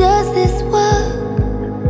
does this work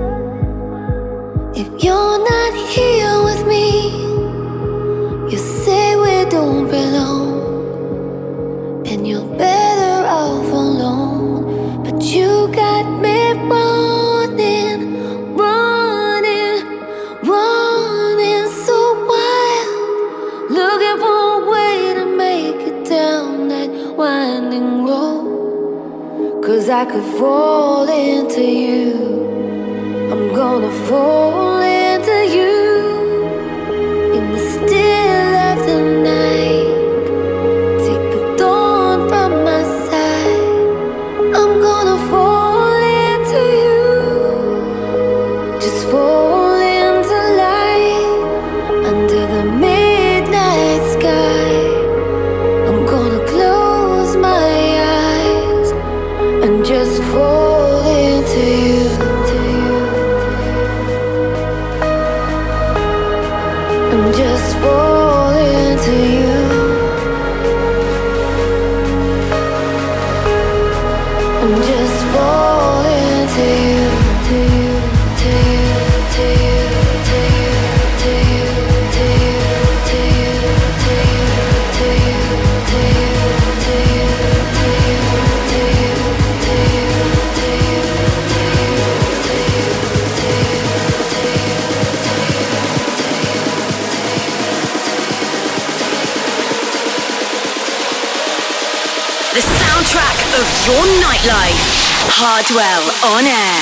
if you're not here with me? You say we don't belong, and you're better off alone. But you got me running, running, running so wild, looking for a way to make it down that winding road. 'Cause I could fall into you, I'm gonna fall into you in the still of the night. Take the dawn from my side, I'm gonna fall into you, just fall into light under the midnight sky. I'm gonna close my eyes and just fall into you. And just fall into you. And just fall into you. To you, to you, to you, to you, to you, to you, to you, to you, to you, to you, to you, to you, to you, to you, to The soundtrack of your nightlife. Hardwell on air.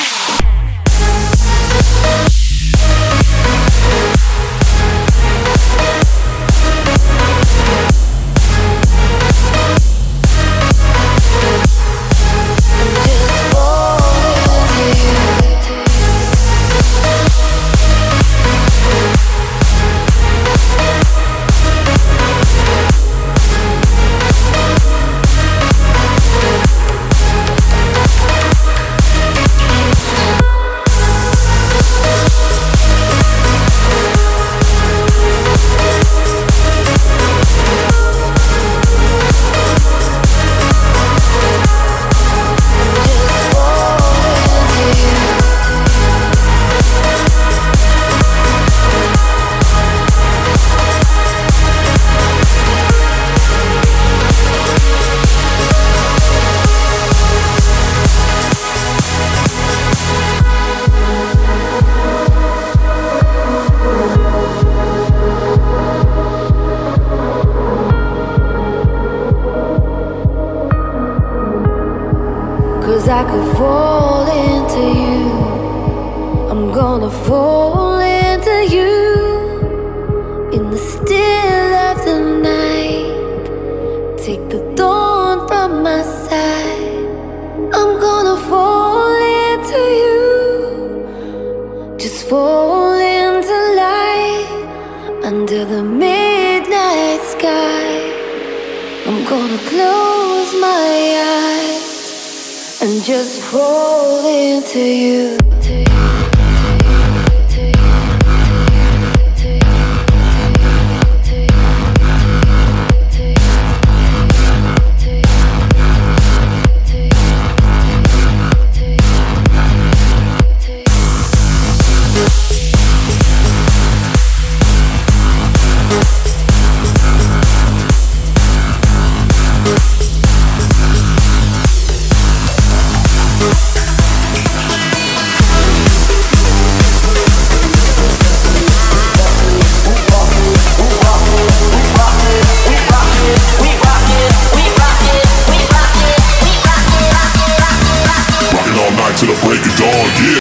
I could fall into you, I'm gonna fall into you in the still of the night. Take the dawn from my side, I'm gonna fall into you, just fall into light under the midnight sky. I'm gonna close my eyes and just fall into you.